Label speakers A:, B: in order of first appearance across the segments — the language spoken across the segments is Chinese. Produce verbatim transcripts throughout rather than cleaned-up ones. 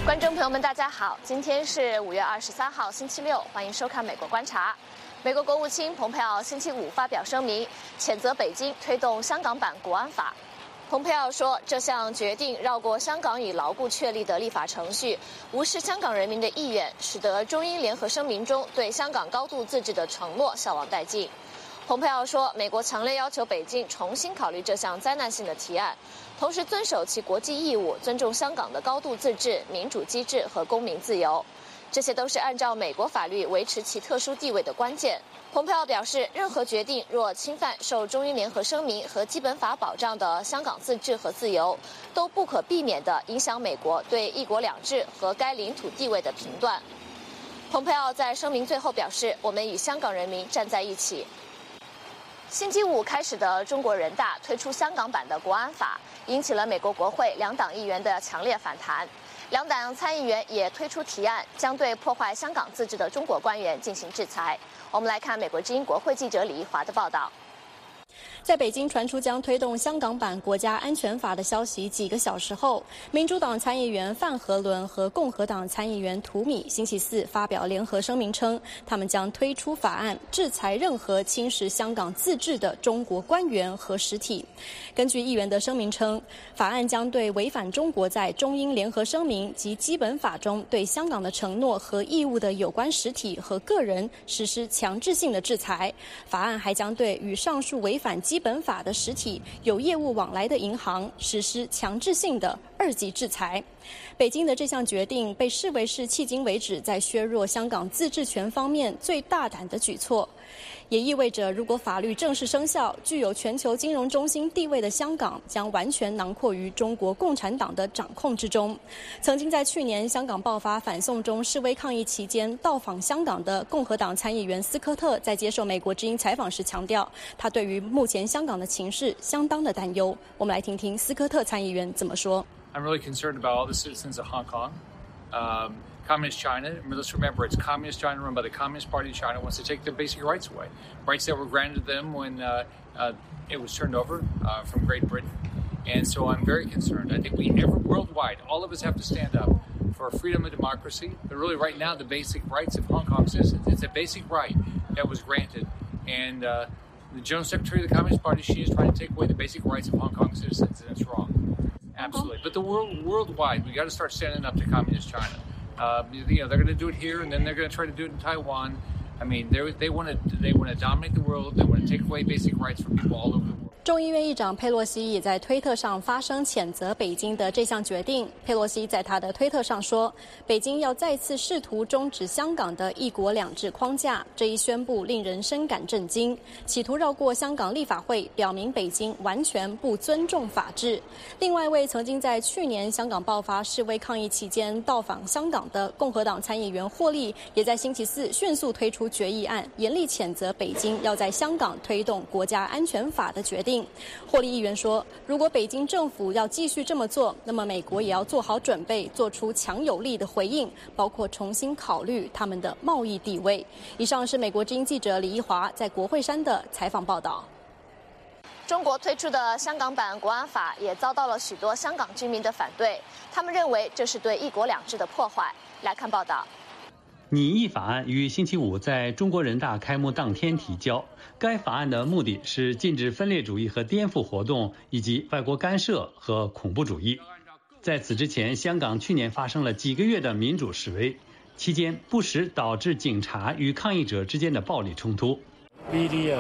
A: 观众朋友们，大家好，今天是五月二十三号，星期六，欢迎收看《美国观察》。美国国务卿蓬佩奥星期五发表声明，谴责北京推动香港版国安法。蓬佩奥说，这项决定绕过香港已牢固确立的立法程序，无视香港人民的意愿，使得中英联合声明中对香港高度自治的承诺消亡殆尽。蓬佩奥说，美国强烈要求北京重新考虑这项灾难性的提案，同时遵守其国际义务，尊重香港的高度自治、民主机制和公民自由。这些都是按照美国法律维持其特殊地位的关键。蓬佩奥表示，任何决定若侵犯受中英联合声明和基本法保障的香港自治和自由，都不可避免地影响美国对一国两制和该领土地位的评断。蓬佩奥在声明最后表示，我们与香港人民站在一起。星期五开始的中国人大推出香港版的国安法，引起了美国国会两党议员的强烈反弹。两党参议员也推出提案，将对破坏香港自治的中国官员进行制裁。我们来看美国之音国会记者李一华的报道。
B: 在北京传出将推动香港版国家安全法的消息几个小时后，民主党参议员范和伦和共和党参议员图米星期四发表联合声明称，他们将推出法案，制裁任何侵蚀香港自治的中国官员和实体。根据议员的声明称，法案将对违反中国在中英联合声明及基本法中对香港的承诺和义务的有关实体和个人实施强制性的制裁。法案还将对与上述违反基本法的实体有业务往来的银行实施强制性的二级制裁。北京的这项决定被视为是迄今为止在削弱香港自治权方面最大胆的举措，也意味着如果法律正式生效，具有全球金融中心地位的香港将完全囊括于中国共产党的掌控之中。曾经在去年香港爆发反送中示威抗议期间到访香港的共和党参议员斯科特在接受美国之音采访时强调，他对于目前香港的情势相当的担忧。我们来听听斯科特参议员怎么说。
C: I'm really concerned about all the citizens of Hong Kong. Um, Communist China, let's remember, it's Communist China run by the Communist Party of China wants to take their basic rights away, rights that were granted them when uh, uh, it was turned over uh, from Great Britain. And so I'm very concerned. I think we, every, worldwide, all of us have to stand up for freedom and democracy. But really right now, the basic rights of Hong Kong citizens, it's a basic right that was granted. And uh, the General Secretary of the Communist Party, she is trying to take away the basic rights of Hong Kong citizens, and it's wrong. Absolutely. But the world, worldwide, we got to start standing up to Communist China. Uh, you know, they're going to do it here, and then they're going to try to do it in Taiwan. I mean, they want to they want to dominate the world. They want to take away basic rights from people all over the world.
B: 众议院议长佩洛西也在推特上发声谴责北京的这项决定。佩洛西在他的推特上说，北京要再次试图终止香港的一国两制框架，这一宣布令人深感震惊，企图绕过香港立法会，表明北京完全不尊重法治。另外一位曾经在去年香港爆发示威抗议期间到访香港的共和党参议员霍利，也在星期四迅速推出决议案，严厉谴责北京要在香港推动国家安全法的决定。霍利议员说，如果北京政府要继续这么做，那么美国也要做好准备，做出强有力的回应，包括重新考虑他们的贸易地位。以上是美国之音记者李一华在国会山的采访报道。
A: 中国推出的香港版国安法也遭到了许多香港居民的反对，他们认为这是对一国两制的破坏。来看报道。
D: 拟议法案于星期五在中国人大开幕当天提交。该法案的目的是禁止分裂主义和颠覆活动，以及外国干涉和恐怖主义。在此之前，香港去年发生了几个月的民主示威，期间不时导致警察与抗议者之间的暴力冲突。
E: Really,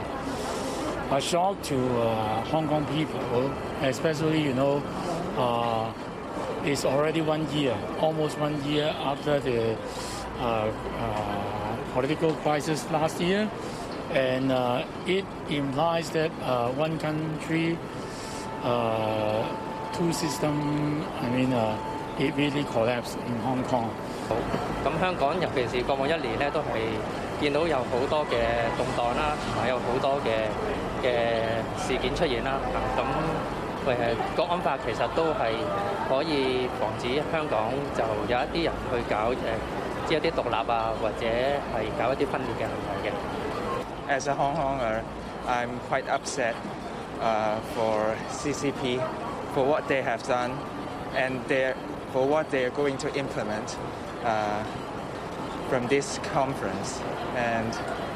E: uh, a shock to uh, Hong Kong people, especially, you know, uh, it's already one year, almost one year after the Uh, uh, political crisis last year, and uh, it implies that uh, one country, uh, two system. I mean, uh, it really collapsed in Hong Kong.
F: 咁香港尤其是過往一年咧，都係見到有好多嘅動盪啦，同埋有好多嘅嘅事件出現啦。咁誒國安法其實都係可以防止香港就有一啲人去搞誒。即係啲獨立啊，或者係搞一啲分裂嘅行為嘅。
G: As a Hong Konger, I'm quite upset uh, for C C P for what they have done, and their for what they are going to implement uh, from this conference. And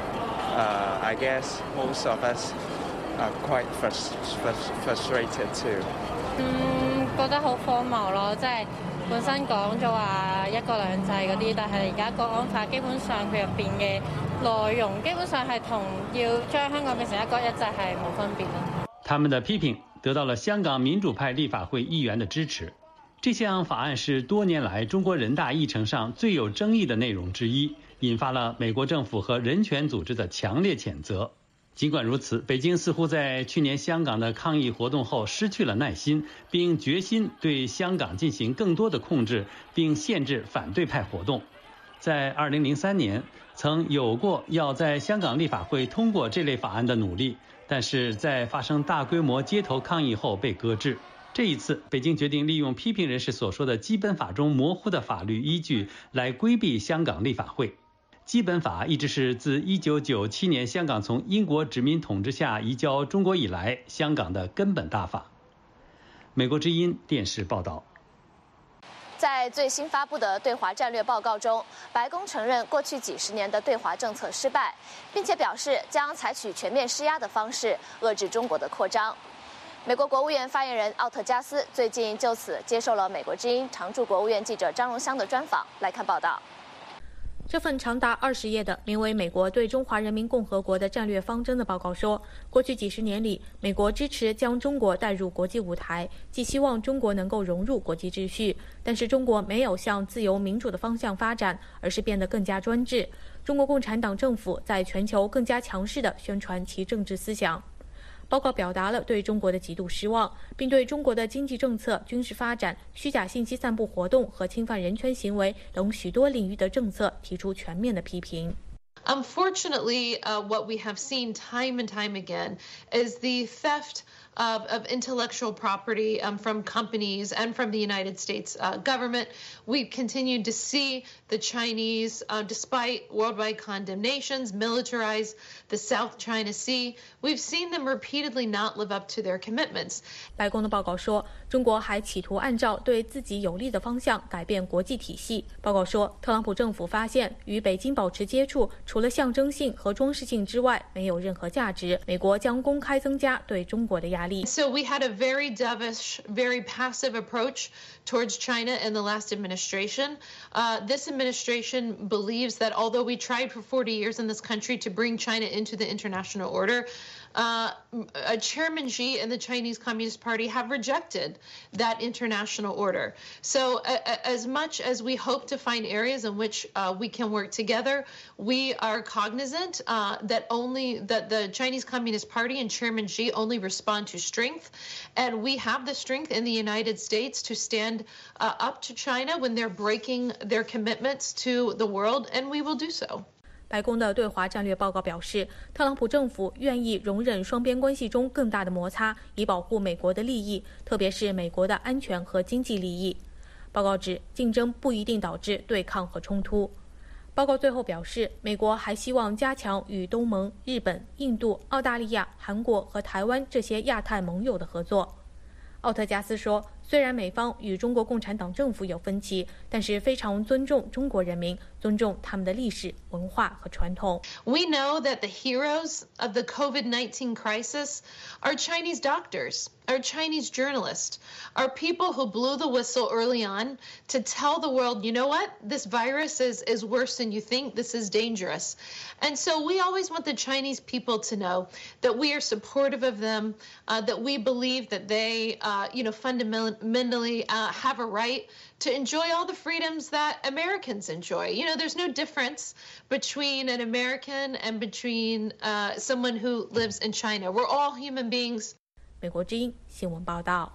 G: uh, I guess most of us are quite frust- frust- frustrated too.
H: 嗯，覺得好荒謬咯，即係本身講咗話一國兩制嗰啲，但係而家國安法基本上佢入邊嘅內容，基本上係同要將香港變成一國一制係冇分別咯。
D: 他们的批评得到了香港民主派立法会议员的支持。这项法案是多年来中国人大议程上最有争议的内容之一，引发了美国政府和人权组织的强烈谴责。尽管如此，北京似乎在去年香港的抗议活动后失去了耐心，并决心对香港进行更多的控制，并限制反对派活动。在二零零三年，曾有过要在香港立法会通过这类法案的努力，但是在发生大规模街头抗议后被搁置。这一次，北京决定利用批评人士所说的基本法中模糊的法律依据来规避香港立法会。基本法一直是自一九九七年香港从英国殖民统治下移交中国以来香港的根本大法。美国之音电视报道。
A: 在最新发布的对华战略报告中，白宫承认过去几十年的对华政策失败，并且表示将采取全面施压的方式遏制中国的扩张。美国国务院发言人奥特加斯最近就此接受了美国之音常驻国务院记者张荣香的专访。来看报道。
I: 这份长达二十页的名为《美国对中华人民共和国的战略方针》的报告说，过去几十年里，美国支持将中国带入国际舞台，既希望中国能够融入国际秩序，但是中国没有向自由民主的方向发展，而是变得更加专制。中国共产党政府在全球更加强势地宣传其政治思想。报告表达了对中国的极度失望，并对中国的经济政策、军事发展、虚假信息散布活动和侵犯人权行为等许多领域的政策提出全面的批评。
J: Unfortunately, uh, what we have seen time and time again is the theft Of, of intellectual property um, from companies and from the United States uh, government. We've continued to see the Chinese, uh, despite worldwide condemnations, militarize the South China Sea. We've seen them repeatedly not live up to their commitments.
I: 白宫的报告说，中国还企图按照对自己有利的方向改变国际体系。报告说，特朗普政府发现与北京保持接触，除了象征性和装饰性之外，没有任何价值。美国将公开增加对中国的压力。
J: So we had a very dovish, very passive approach towards China in the last administration. Uh, this administration believes that although we tried for forty years in this country to bring China into the international order, uh, Chairman Xi and the Chinese Communist Party have rejected that international order. So uh, as much as we hope to find areas in which uh, we can work together, we are cognizant uh, that only that the Chinese Communist Party and Chairman Xi only respond to strength, and we have the strength in the United States to stand uh, up to China when they're breaking their commitments to the world, and we will do so.
I: 白宫的对华战略报告表示，特朗普政府愿意容忍双边关系中更大的摩擦，以保护美国的利益，特别是美国的安全和经济利益。报告指，竞争不一定导致对抗和冲突。报告最后表示，美国还希望加强与东盟、日本、印度、澳大利亚、韩国和台湾这些亚太盟友的合作。奥特加斯说，虽然美方与中国共产党政府有分歧，但是非常尊重中国人民，尊重他们的历史、文化和传统。
J: We know that the heroes of the COVID nineteen crisis are Chinese doctors, are Chinese journalists, are people who blew the whistle early on to tell the world, you know what, this virus is, is worse than you think, this is dangerous. And so we always want the Chinese people to know that we are supportive of them, uh, that we believe that they, uh, you know, fundamentally uh, have a right to enjoy all the freedoms that Americans enjoy. You know, there's no difference between an American and between uh, someone who lives in China. We're all human beings.
I: 美国之音新闻报道。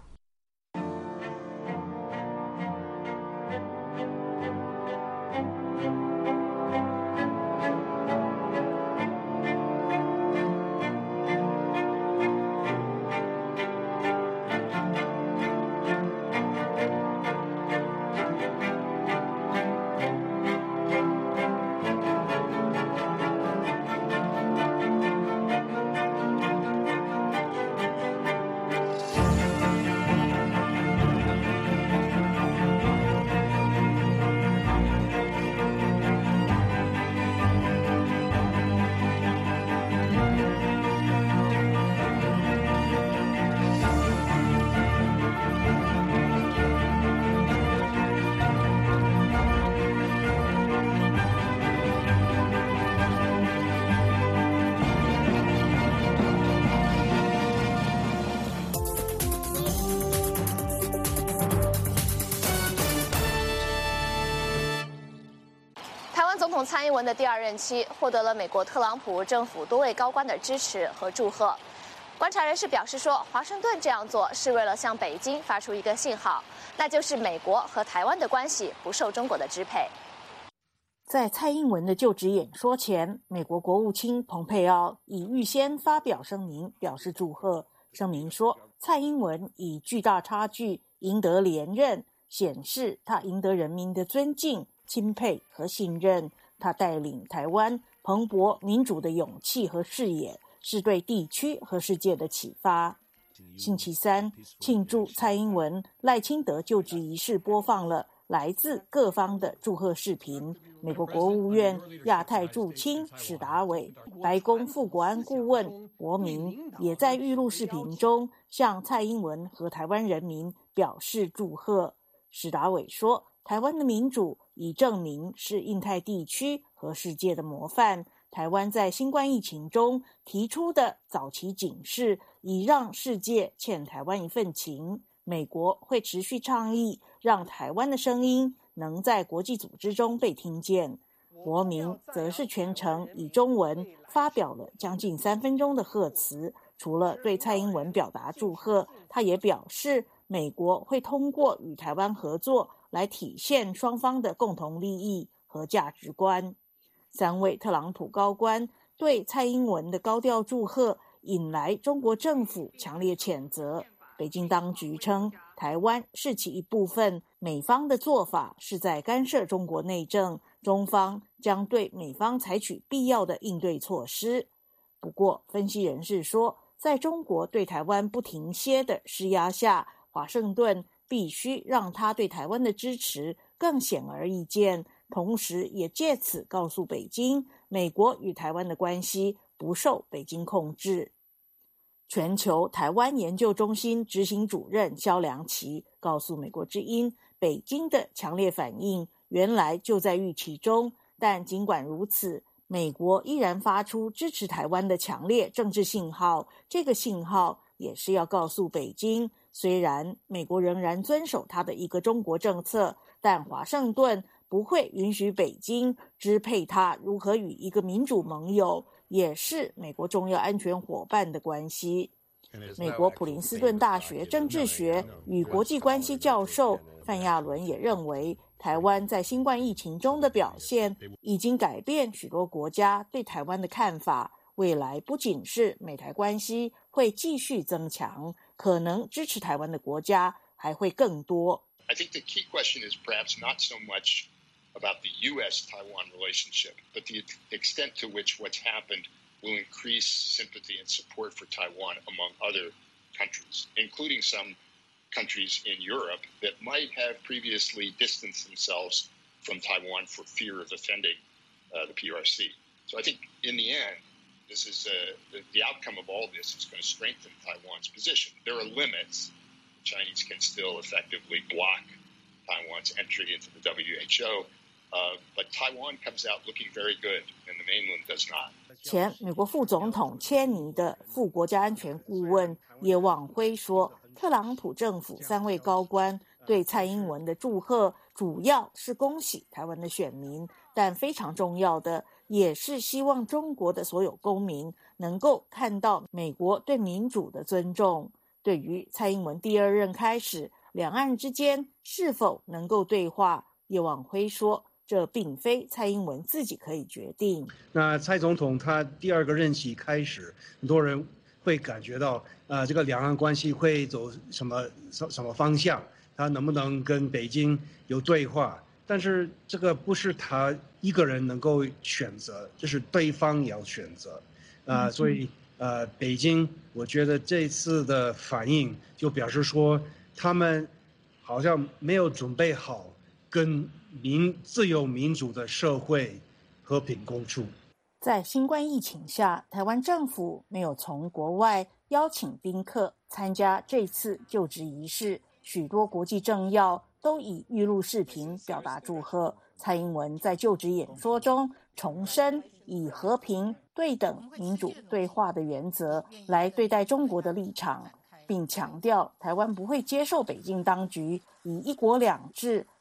A: 湾总统蔡英文的第二任期获得了美国特朗普政府多位高官的支持和祝贺。观察人士表示说，华盛顿这样做是为了向北京发出一个信号，那就是美国和台湾的关系不受中国的支配。
K: 在蔡英文的就职演说前，美国国务卿蓬佩奥已预先发表声明表示祝贺。声明说，蔡英文以巨大差距赢得连任，显示他赢得人民的尊敬、钦佩和信任。他带领台湾蓬勃民主的勇气和视野，是对地区和世界的启发。星期三，庆祝蔡英文、赖清德就职仪式播放了来自各方的祝贺视频。美国国务院亚太驻青史达伟、白宫副国安顾问博明也在预录视频中向蔡英文和台湾人民表示祝贺。史达伟说，台湾的民主已证明是印太地区和世界的模范。台湾在新冠疫情中提出的早期警示，已让世界欠台湾一份情。美国会持续倡议，让台湾的声音能在国际组织中被听见。博明则是全程以中文发表了将近三分钟的贺词，除了对蔡英文表达祝贺，他也表示美国会通过与台湾合作来体现双方的共同利益和价值观。三位特朗普高官对蔡英文的高调祝贺引来中国政府强烈谴责。北京当局称，台湾是其一部分，美方的做法是在干涉中国内政，中方将对美方采取必要的应对措施。不过，分析人士说，在中国对台湾不停歇的施压下，华盛顿必须让他对台湾的支持更显而易见，同时也借此告诉北京，美国与台湾的关系不受北京控制。全球台湾研究中心执行主任萧良奇告诉美国之音，北京的强烈反应原来就在预期中，但尽管如此，美国依然发出支持台湾的强烈政治信号。这个信号也是要告诉北京，虽然美国仍然遵守它的一个中国政策，但华盛顿不会允许北京支配它如何与一个民主盟友，也是美国重要安全伙伴的关系。美国普林斯顿大学政治学与国际关系教授范亚伦也认为，台湾在新冠疫情中的表现已经改变许多国家对台湾的看法，未来不仅是美台关系会继续增强，可能支持台湾的国家还会更多。
L: I think the key question is perhaps not so much about the U S Taiwan relationship, but the extent to which what's happened will increase sympathy and support for Taiwan among other countries, including some countries in Europe that might have previously distanced themselves from Taiwan for fear of offending uh, the P R C. So I think in the end, this is uh, the, the outcome of all this is going to strengthen Taiwan's position. There are limits. The Chinese can still effectively block Taiwan's entry into the W H O, uh, but Taiwan comes out looking very good, and the mainland does not.
K: 前美国副总统切尼的副国家安全顾问叶望辉说，特朗普政府三位高官对蔡英文的祝贺主要是恭喜台湾的选民，但非常重要的也是希望中国的所有公民能够看到美国对民主的尊重。对于蔡英文第二任开始，两岸之间是否能够对话，叶望辉说，这并非蔡英文自己可以决定。
M: 那蔡总统他第二个任期开始，很多人会感觉到，呃，这个两岸关系会走什么什什么方向？他能不能跟北京有对话？但是这个不是他一个人能够选择，这是对方要选择，啊、呃，所以呃，北京我觉得这次的反应就表示说，他们好像没有准备好跟民自由民主的社会和平共处。
K: 在新冠疫情下，台湾政府没有从国外邀请宾客参加这次就职仪式，许多国际政要都以预录视频表达祝贺。蔡英文在就职演说中重申以和平、对等、民主对话的原则来对待中国的立场，并强调台湾不会接受北京当局以一国两制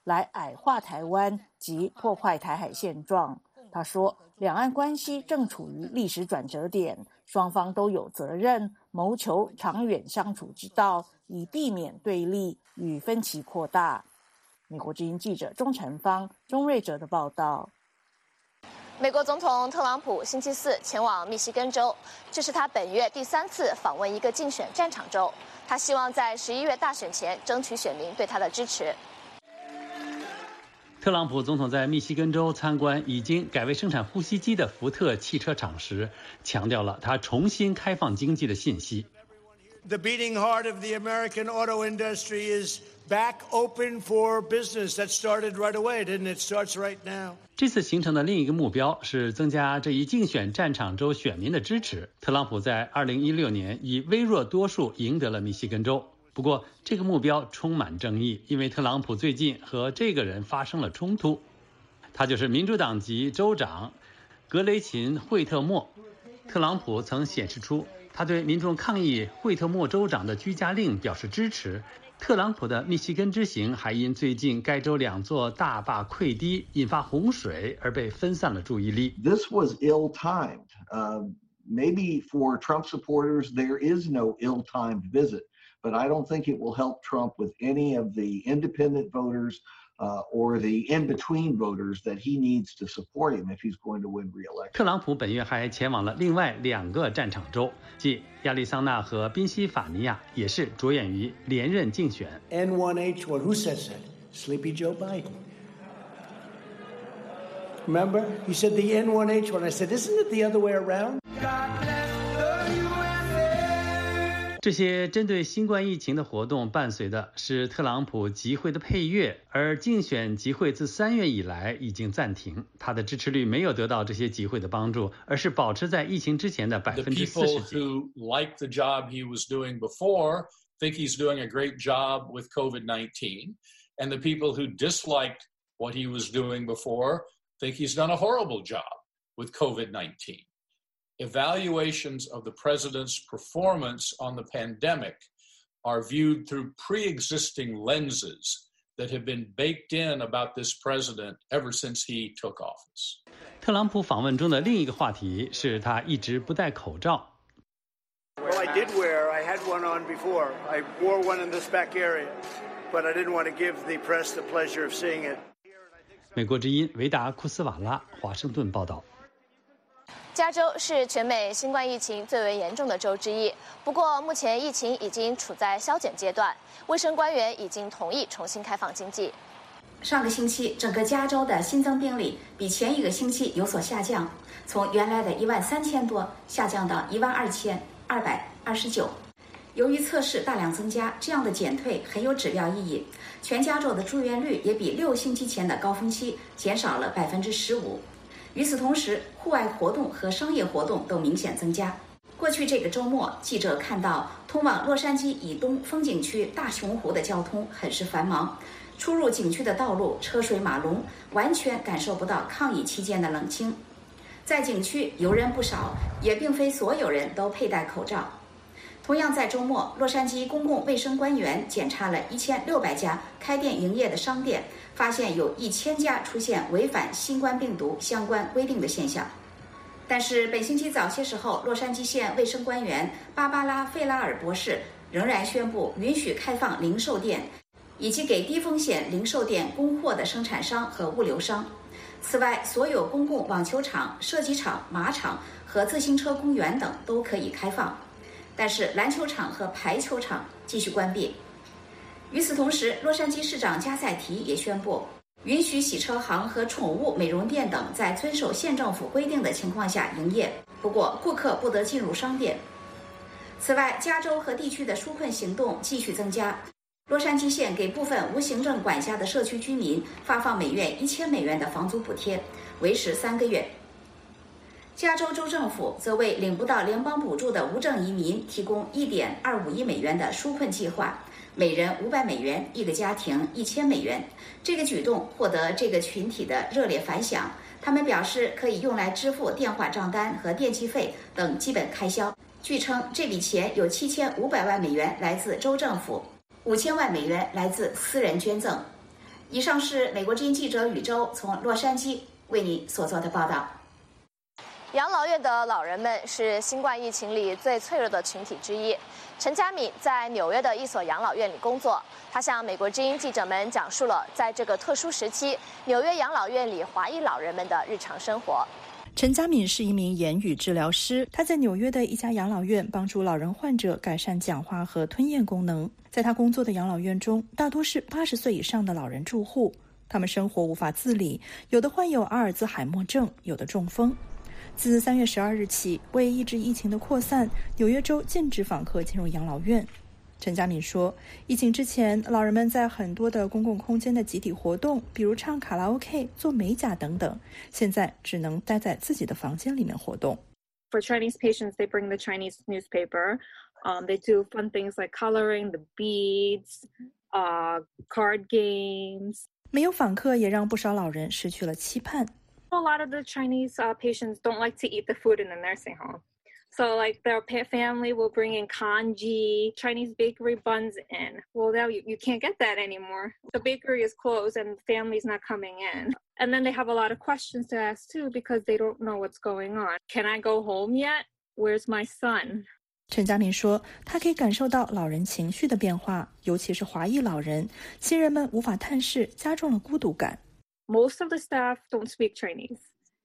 K: 来矮化台湾及破坏台海现状。他说，两岸关系正处于历史转折点，双方都有责任谋求长远相处之道，以避免对立与分歧扩大。美国之音记者钟晨芳、钟瑞哲的报道。
A: 美国总统特朗普星期四前往密西根州，这是他本月第三次访问一个竞选战场州。他希望在十一月大选前争取选民对他的支持。
D: 特朗普总统在密西根州参观已经改为生产呼吸机的福特汽车厂时，强调了他重新开放经济的信息。
N: The beating heart of the American auto industry is back open for business. That started right away, didn't it? It starts right now.
D: 这次行程的另一个目标是增加这一竞选战场州选民的支持。特朗普在二零一六年以微弱多数赢得了密西根州，不过这个目标充满争议，因为特朗普最近和这个人发生了冲突。他就是民主党籍州长格雷琴·惠特莫。特朗普曾显示出他对民众抗议惠特莫州长的居家令表示支持。特朗普的密西根之行还因最近该州两座大坝溃堤引发洪水而被分散了注意力。
O: This was ill-timed. Uh, maybe for Trump supporters there is no ill-timed visit, but I don't think it will help Trump with any of the independent voters.Uh, or the in-between voters that he needs to support him if he's going to win re-election.
D: 特朗普本月还前往了另外两个战场州，即亚利桑那和宾夕法尼亚，也是着眼于连任竞选。
N: N one H one, who says that? Sleepy Joe Biden. Remember, he said the N one H one. I said, isn't it the other way around?
D: 这些针对新冠疫情的活动伴随的是特朗普集会的配乐，而竞选集会自三月以来已经暂停，他的支持率没有得到这些集会的帮助，而是保持在疫情之前的百分之四十几。
P: The people who like the job he was doing before think he's doing a great job with COVID nineteen, and the people who disliked what he was doing before think he's done a horrible job with COVID nineteen.Evaluations of the president's performance on the pandemic are viewed through pre-existing lenses that have been baked in about this president ever since he took office.
D: 特朗普访问中的另一个话题是他一直不戴口罩。
N: Well, I did wear. I had one on before. I wore one in this back area, but I didn't want to give the press the pleasure of seeing it.
D: 美国之音维达库斯瓦拉，华盛顿报道。
A: 加州是全美新冠疫情最为严重的州之一，不过目前疫情已经处在消减阶段，卫生官员已经同意重新开放经济。
Q: 上个星期，整个加州的新增病例比前一个星期有所下降，从原来的一万三千多下降到一万二千二百二十九。由于测试大量增加，这样的减退很有指标意义。全加州的住院率也比六星期前的高峰期减少了百分之十五。 与此同时，户外活动和商业活动都明显增加。过去这个周末，记者看到通往洛杉矶以东风景区大熊湖的交通很是繁忙，出入景区的道路车水马龙，完全感受不到抗疫期间的冷清。在景区游人不少，也并非所有人都佩戴口罩。同样在周末，洛杉矶公共卫生官员检查了一千六百家开店营业的商店，发现有一千家出现违反新冠病毒相关规定的现象。但是本星期早些时候，洛杉矶县卫生官员芭芭拉·费拉尔博士仍然宣布允许开放零售店，以及给低风险零售店供货的生产商和物流商。此外，所有公共网球场、射击场、马场和自行车公园等都可以开放。 但是篮球场和排球场继续关闭。与此同时，洛杉矶市长加塞提也宣布，允许洗车行和宠物美容店等在遵守县政府规定的情况下营业，不过顾客不得进入商店。此外，加州和地区的纾困行动继续增加。洛杉矶县给部分无行政管辖的社区居民发放每月一千美元的房租补贴，为时三个月。 加州州政府则为领不到联邦补助的无证移民提供 一点二五亿美元的纾困计划，每人五百美元，一个家庭一千美元。这个举动获得这个群体的热烈反响，他们表示可以用来支付电话账单和电气费等基本开销。据称，这笔钱有七千五百万美元来自州政府，五千万美元来自私人捐赠。 以上是美国之音记者宇宙从洛杉矶为你所做的报道。
A: 养老院的老人们是新冠疫情里最脆弱的群体之一。陈佳敏在纽约的一所养老院里工作，她向美国之音记者们讲述了在这个特殊时期纽约养老院里华裔老人们的日常生活。
R: 陈佳敏是一名言语治疗师，她在纽约的一家养老院帮助老人患者改善讲话和吞咽功能。在她工作的养老院中，大多是八十岁以上的老人住户，他们生活无法自理，有的患有阿尔兹海默症，有的中风。自三月十二日起，为抑制疫情的扩散，纽约州禁止访客进入养老院。陈佳敏说，疫情之前，老人们在很多的公共空间的集体活动，比如唱卡拉 OK、做美甲等等，现在只能待在自己的房间里面活动。
S: For Chinese patients, they bring the Chinese newspaper. Um, they do fun things like coloring, the beads, uh, card games.
R: 没有访客也让不少老人失去了期盼。
S: A lot of the Chinese uh, patients don't like to eat the food in the nursing home. So like their family will bring in congee, Chinese bakery buns in. Well, now you, you can't get that anymore. The bakery is closed and the family's not coming in. And then they have a lot of questions to ask too because they don't know what's going on. Can I go home yet? Where's my son?
R: 陈佳敏说，他可以感受到老人情绪的变化，尤其是华裔老人，亲人们无法探视，加重了孤独感。
S: Most of the staff don't speak Chinese.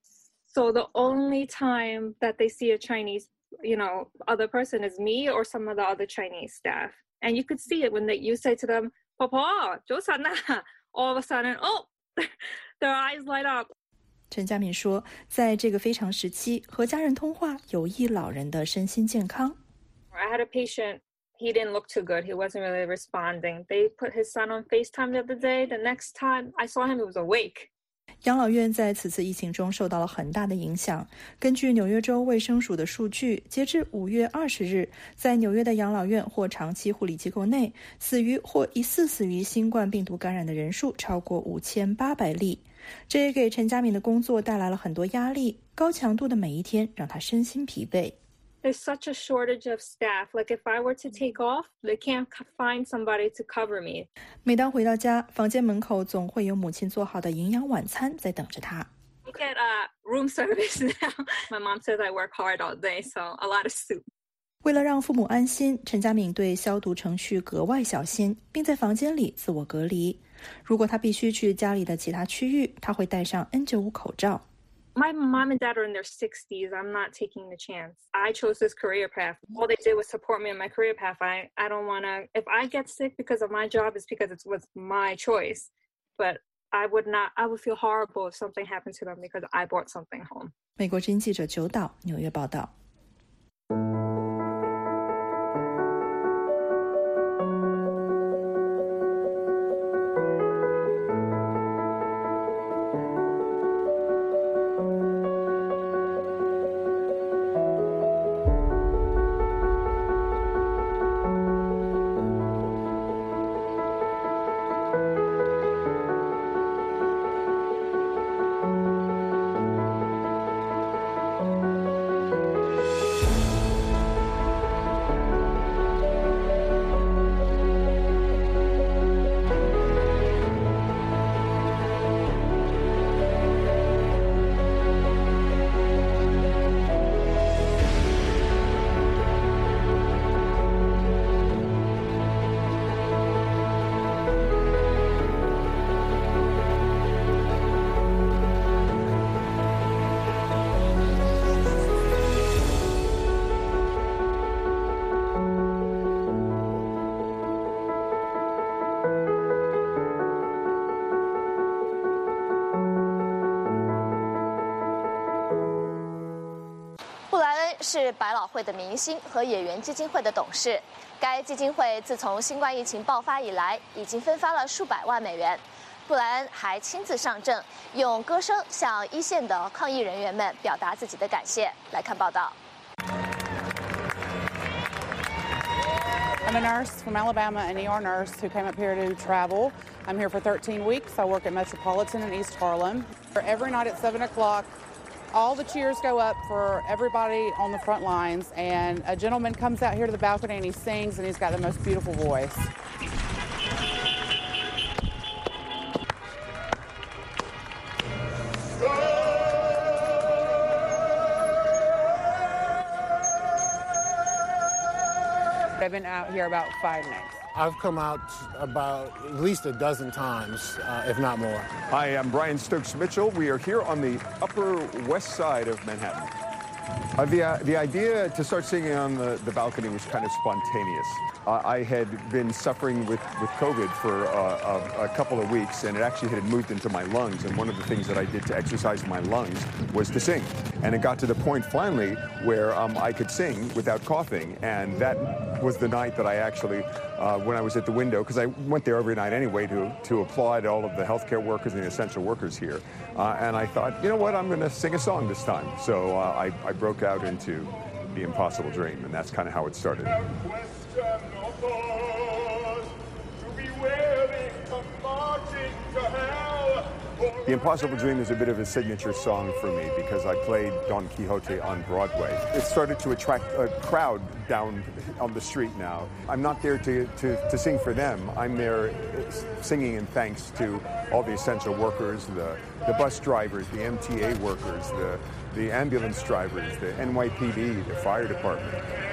S: So the only time that they see a Chinese, you know, other person is me or some of the other Chinese staff. And you could see it when they, you say to them, Papa, 早晨啊, all of a sudden, oh, their eyes light up.
R: 陈佳敏说，在这个非常时期，和家人通话有益老人的身心健康。
S: I had a patient, he didn't look too good. He wasn't really responding. They put his son on FaceTime the other day. The next time I saw him, he was awake.
R: 养老院在此次疫情中受到了很大的影响。根据纽约州卫生署的数据，截至五月二十日，在纽约的养老院或长期护理机构内，死于或疑似死于新冠病毒感染的人数超过五千八百例。这也给陈佳敏的工作带来了很多压力，高强度的每一天让她身心疲惫。
S: There's such a shortage of staff. Like if I were to take off, they can't find somebody to cover me.
R: 每当回到家，房间门口总会有母亲做好的营养晚餐在等着她。
S: We get uh, room service now. My mom says I work hard all day, so a lot of soup.
R: 为了让父母安心，陈佳敏对消毒程序格外小心，并在房间里自我隔离。如果她必须去家里的其他区域，她会戴上 N 九十五 口罩。
S: My mom and dad are in their sixties. I'm not taking the chance. I chose this career path. All they did was support me in my career path. I, I don't want to... If I get sick because of my job, it's because it was my choice. But I would not... I would feel horrible if something happened to them because I brought something home.
R: 美国之音记者九岛纽约报道。
A: 是百老汇的明星和演员基金会的董事。该基金会自从新冠疫情爆发以来，已经分发了数百万美元。布莱恩还亲自上阵，用歌声向一线的抗疫人员们表达自己的感谢。来看报道。
T: I'm a nurse from Alabama, an E R nurse who came up here to travel. I'm here for thirteen weeks. I work at Metropolitan in East Harlem. Every night at seven o'clock, all the cheers go up for everybody on the front lines, and a gentleman comes out here to the balcony and he sings, and he's got the most beautiful voice. I've been out here about five nights.
U: I've come out about at least a dozen times, uh, if not more.
V: Hi, I'm Brian Stokes Mitchell. We are here on the Upper West Side of Manhattan. Uh, the, uh, the idea to start singing on the, the balcony was kind of spontaneous. Uh, I had been suffering with, with COVID for uh, a, a couple of weeks, and it actually had moved into my lungs. And one of the things that I did to exercise my lungs was to sing. And it got to the point finally where um, I could sing without coughing. And that was the night that I actually, uh, when I was at the window, because I went there every night anyway to, to applaud all of the healthcare workers and the essential workers here. Uh, and I thought, you know what, I'm going to sing a song this time. So uh, I, I broke out into The Impossible Dream, and that's kind of how it started. The Impossible Dream is a bit of a signature song for me because I played Don Quixote on Broadway. It started to attract a crowd down on the street now. I'm not there to, to, to sing for them. I'm there singing in thanks to all the essential workers, the, the bus drivers, the M T A workers, the, the ambulance drivers, the N Y P D, the fire department.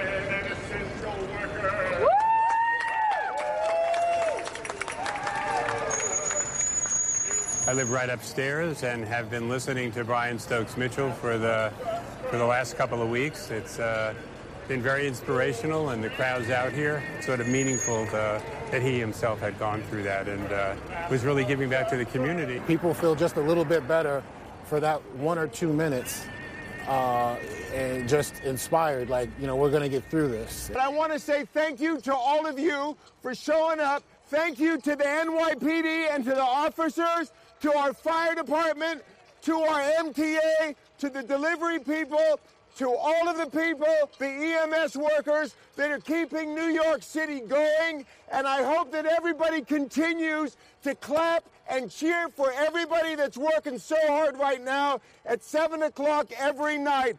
W: I live right upstairs and have been listening to Brian Stokes Mitchell for the for the last couple of weeks. It's uh, been very inspirational, and the crowds out here, sort of meaningful to, that he himself had gone through that and uh, was really giving back to the community.
U: People feel just a little bit better for that one or two minutes uh, and just inspired, like, you know, we're going to get through this.
V: But I want to say thank you to all of you for showing up. Thank you to the N Y P D and to the officers, to our fire department, to our M T A, to the delivery people, to all of the people, the E M S workers that are keeping New York City going. And I hope that everybody continues to clap and cheer for everybody that's working so hard right now at seven o'clock every night.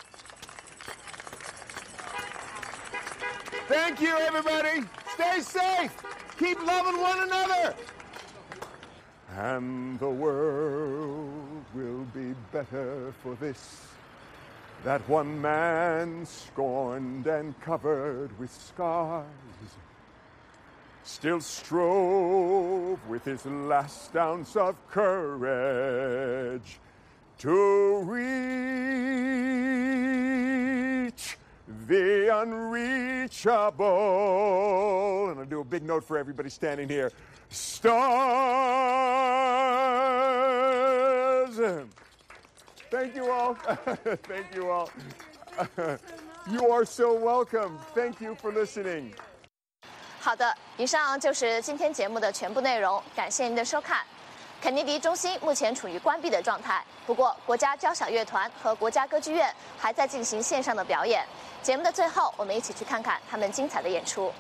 V: Thank you, everybody. Stay safe. Keep loving one another. And the world will be better for this, that one man scorned and covered with scars still strove with his last ounce of courage to reach the unreachable. And I'll do a big note for everybody standing here. Stars. Thank you all. Thank you all. You are so welcome. Thank you for listening.
A: 好的，以上就是今天节目的全部内容，感谢您的收看。肯尼迪中心目前处于关闭的状态，不过国家交响乐团和国家歌剧院还在进行线上的表演。节目的最后，我们一起去看看他们精彩的演出。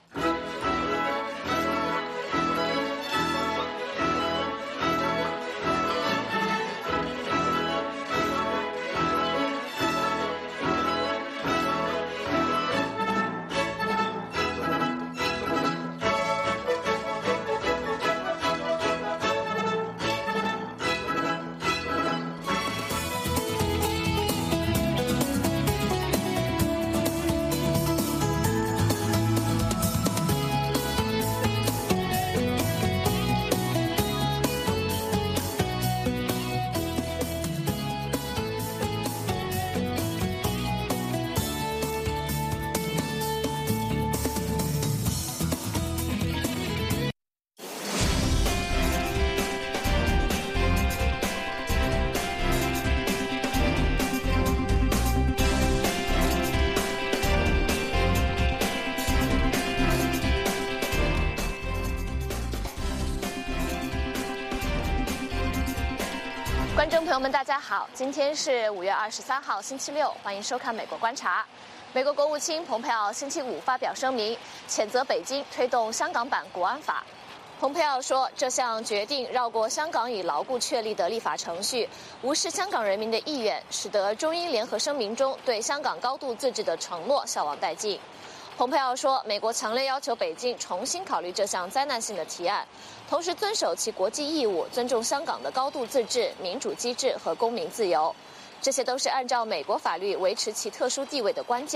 A: 观众朋友们，大家好，今天是五月二十三号，星期六，欢迎收看《美国观察》。美国国务卿蓬佩奥星期五发表声明，谴责北京推动香港版国安法。蓬佩奥说，这项决定绕过香港已牢固确立的立法程序，无视香港人民的意愿，使得中英联合声明中对香港高度自治的承诺消亡殆尽。蓬佩奥说，美国强烈要求北京重新考虑这项灾难性的提案，同时遵守其国际义务，尊重香港的高度自治、民主机制和公民自由，这些都是按照美国法律维持其特殊地位的关键。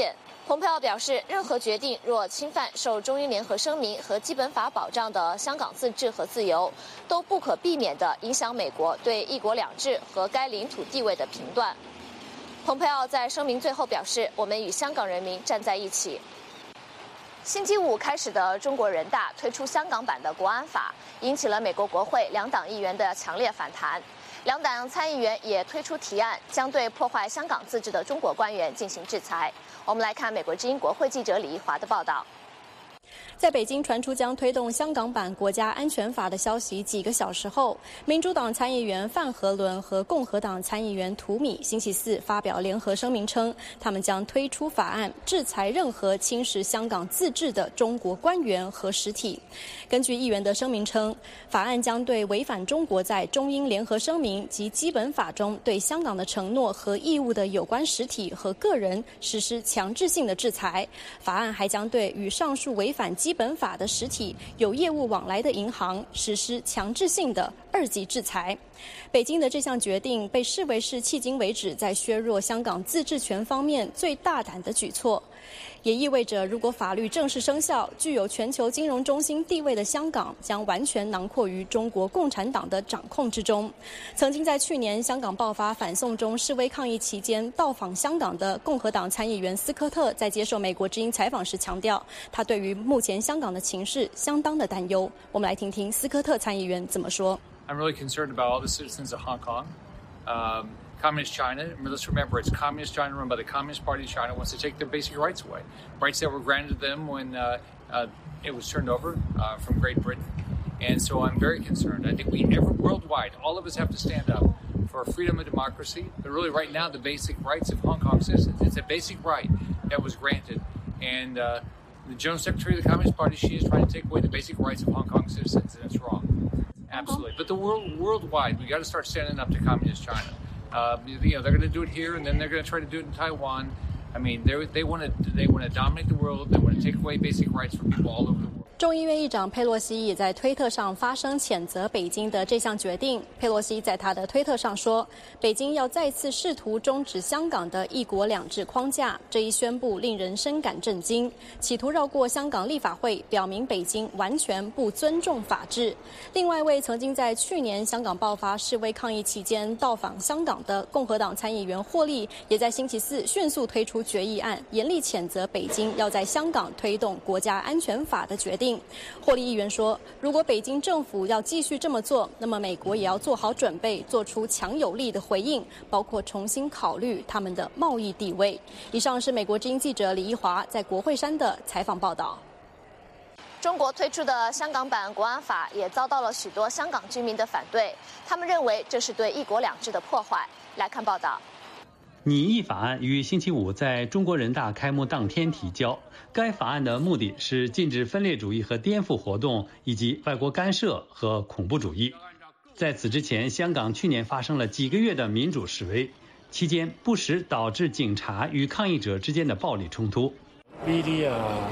A: 蓬佩奥表示，任何决定若侵犯受中英联合声明和基本法保障的香港自治和自由，都不可避免地影响美国对一国两制和该领土地位的评断。蓬佩奥在声明最后表示，我们与香港人民站在一起。星期五开始的中国人大推出香港版的国安法，引起了美国国会两党议员的强烈反弹。两党参议员也推出提案，将对破坏香港自治的中国官员进行制裁。我们来看美国之音国会记者李一华的报道。
B: 在北京传出将推动香港版国家安全法的消息几个小时后，民主党参议员范和伦和共和党参议员图米星期四发表联合声明称，他们将推出法案，制裁任何侵蚀香港自治的中国官员和实体。根据议员的声明称，法案将对违反中国在中英联合声明及基本法中对香港的承诺和义务的有关实体和个人实施强制性的制裁。法案还将对与上述违反基本法的实体有业务往来的银行实施强制性的二级制裁。北京的这项决定被视为是迄今为止在削弱香港自治权方面最大胆的举措，也意味着如果法律正式生效，具有全球金融中心地位的香港将完全囊括于中国共产党的掌控之中。曾经在去年香港爆发反送中示威抗议期间到访香港的共和党参议员斯科特在接受美国之音采访时强调，他对于目前香港的情势相当的担忧。我们来听听斯科特参议员怎么说。
C: I'm really concerned about all the citizens of Hong Kong. Um, Communist China, let's remember, it's Communist China run by the Communist Party of China wants to take their basic rights away. Rights that were granted them when uh, uh, it was turned over uh, from Great Britain. And so I'm very concerned. I think we, ever, worldwide, all of us have to stand up for freedom and democracy. But really right now, the basic rights of Hong Kong citizens, it's a basic right that was granted. And uh, the General Secretary of the Communist Party, she is trying to take away the basic rights of Hong Kong citizens, and it's wrong.Absolutely. But the world, worldwide, we got to start standing up to Communist China. Uh, you know, they're going to do it here, and then they're going to try to do it in Taiwan. I mean, they want to they want to dominate the world. They want to take away basic rights from people all over the world.
B: 众议院议长佩洛西也在推特上发声谴责北京的这项决定。佩洛西在他的推特上说，北京要再次试图终止香港的一国两制框架，这一宣布令人深感震惊，企图绕过香港立法会，表明北京完全不尊重法治。另外一位曾经在去年香港爆发示威抗议期间到访香港的共和党参议员霍利，也在星期四迅速推出决议案，严厉谴责北京要在香港推动国家安全法的决定。霍利议员说，如果北京政府要继续这么做，那么美国也要做好准备，做出强有力的回应，包括重新考虑他们的贸易地位。以上是美国之音记者李一华在国会山的采访报道。
A: 中国推出的香港版国安法也遭到了许多香港居民的反对，他们认为这是对一国两制的破坏。来看报道。
D: 拟议法案于星期五在中国人大开幕当天提交。该法案的目的是禁止分裂主义和颠覆活动，以及外国干涉和恐怖主义。在此之前，香港去年发生了几个月的民主示威，期间不时导致警察与抗议者之间的暴力冲突。
E: Really,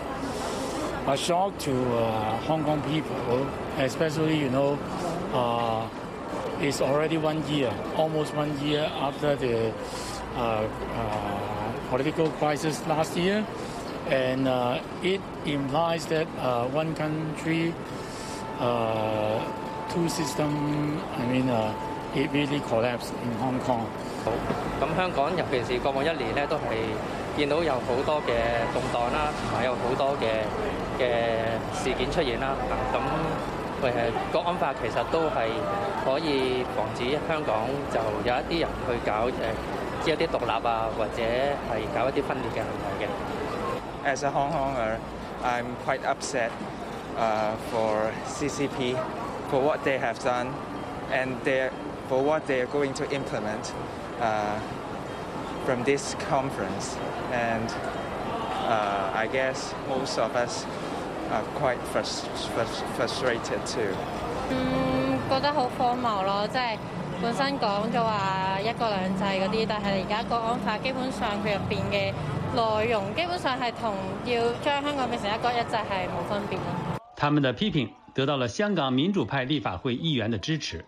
E: uh, a shock to uh, Hong Kong people, especially, you know, uh, it's already one year, almost one year after the uh, uh, political crisis last year. And uh, it implies that uh, one country, uh, two system, I mean, uh, it really collapsed in Hong Kong.
F: 咁香港尤其是過往一年咧，都係見到有好多嘅動盪啦，同埋有好多嘅嘅事件出現啦。咁誒國安法其實都係可以防止香港就有一啲人去搞誒，即係一啲獨立啊，或者係搞一啲分裂嘅行為嘅。
G: As a Hong Konger, I'm quite upset uh, for C C P for what they have done and for what they are going to implement uh, from this conference. And uh, I guess most of us are quite frust frustrated too.
H: 嗯，覺得好荒謬咯，即係本身講咗話一國兩制嗰啲，但係而家國安法基本上佢入邊嘅內容基本上係同要將香港變成一國一制係冇分別。
D: 他們的批評得到了香港民主派立法會議員的支持。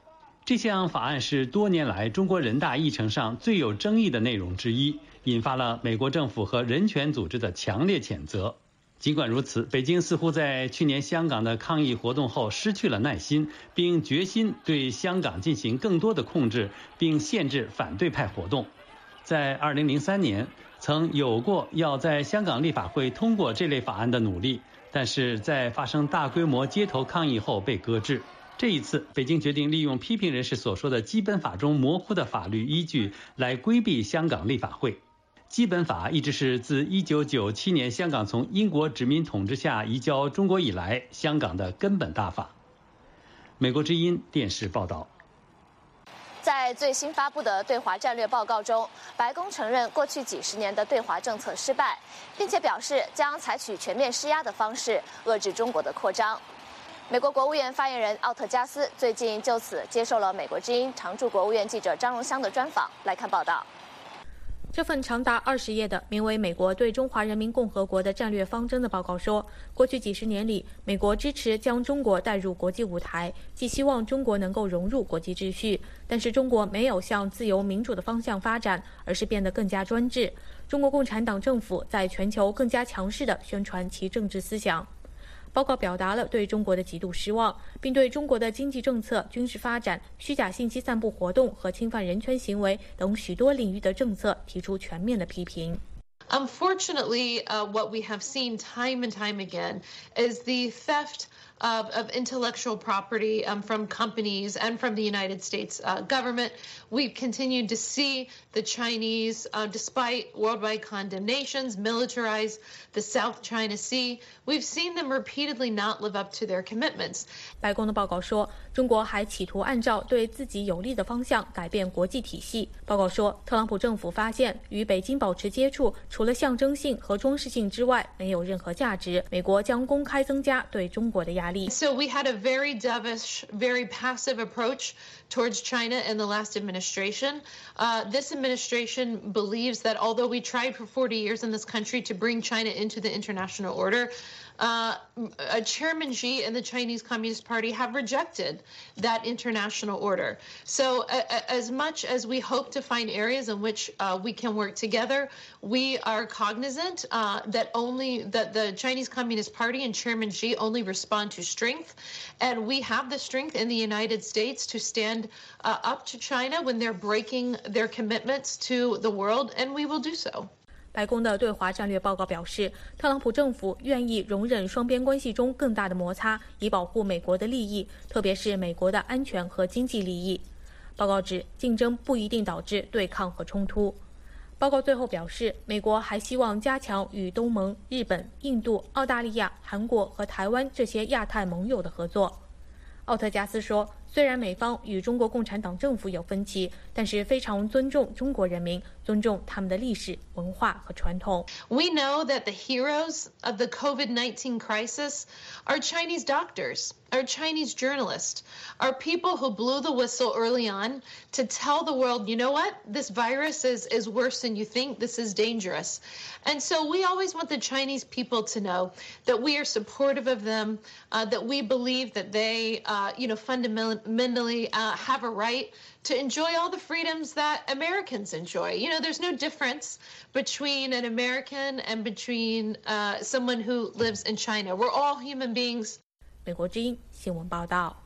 D: 这项法案是多年来中国人大议程上最有争议的内容之一，引发了美国政府和人权组织的强烈谴责。尽管如此，北京似乎在去年香港的抗议活动后失去了耐心，并决心对香港进行更多的控制，并限制反对派活动。在二零零三年，曾有过要在香港立法会通过这类法案的努力，但是在发生大规模街头抗议后被搁置。这一次，北京决定利用批评人士所说的基本法中模糊的法律依据来规避香港立法会。基本法一直是自一九九七年香港从英国殖民统治下移交中国以来，香港的根本大法。美国之音电视报道。
A: 在最新发布的对华战略报告中，白宫承认过去几十年的对华政策失败，并且表示将采取全面施压的方式遏制中国的扩张。美国国务院发言人奥特加斯最近就此接受了美国之音常驻国务院记者张荣香的专访。来看报道。
I: 这份长达二十页的名为《美国对中华人民共和国的战略方针》的报告说，过去几十年里，美国支持将中国带入国际舞台，既希望中国能够融入国际秩序，但是中国没有向自由民主的方向发展，而是变得更加专制。中国共产党政府在全球更加强势地宣传其政治思想。报告表达了对中国的极度失望，并对中国的经济政策、军事发展、虚假信息散布活动和侵犯人权行为等许多领域的政策提出全面的批评。
J: Unfortunately, uh, what we have seen time and time again is the theft Of, of intellectual property um, from companies and from the United States uh, government. We've continued to see the Chinese, uh, despite worldwide condemnations, militarize the South China Sea. We've seen them repeatedly not live up to their commitments.
I: 白宫的报告说，中国还企图按照对自己有利的方向改变国际体系。报告说，特朗普政府发现与北京保持接触，除了象征性和装饰性之外，没有任何价值。美国将公开增加对中国的压力。
J: So we had a very dovish, very passive approach towards China in the last administration. Uh, this administration believes that although we tried for forty years in this country to bring China into the international order, Uh, uh, Chairman Xi and the Chinese Communist Party have rejected that international order. So uh, as much as we hope to find areas in which uh, we can work together, we are cognizant uh, that only that the Chinese Communist Party and Chairman Xi only respond to strength. And we have the strength in the United States to stand uh, up to China when they're breaking their commitments to the world, and we will do so.
I: 白宫的对华战略报告表示，特朗普政府愿意容忍双边关系中更大的摩擦，以保护美国的利益，特别是美国的安全和经济利益。报告指，竞争不一定导致对抗和冲突。报告最后表示，美国还希望加强与东盟、日本、印度、澳大利亚、韩国和台湾这些亚太盟友的合作。奥特加斯说，虽然美方与中国共产党政府有分歧，但是非常尊重中国人民，尊重他们的历史、文化和传统。
J: We know that the heroes of the COVID nineteen crisis are Chinese doctors, are Chinese journalists, are people who blew the whistle early on to tell the world, you know what, this virus is, is worse than you think, this is dangerous. And so we always want the Chinese people to know that we are supportive of them, uh, that we believe that they, uh, you know, fundamentally uh, have a right to enjoy all the freedoms that Americans enjoy. You know, there's no difference between an American and between uh, someone who lives in China. We're all human beings.
I: 美国之音新闻报道。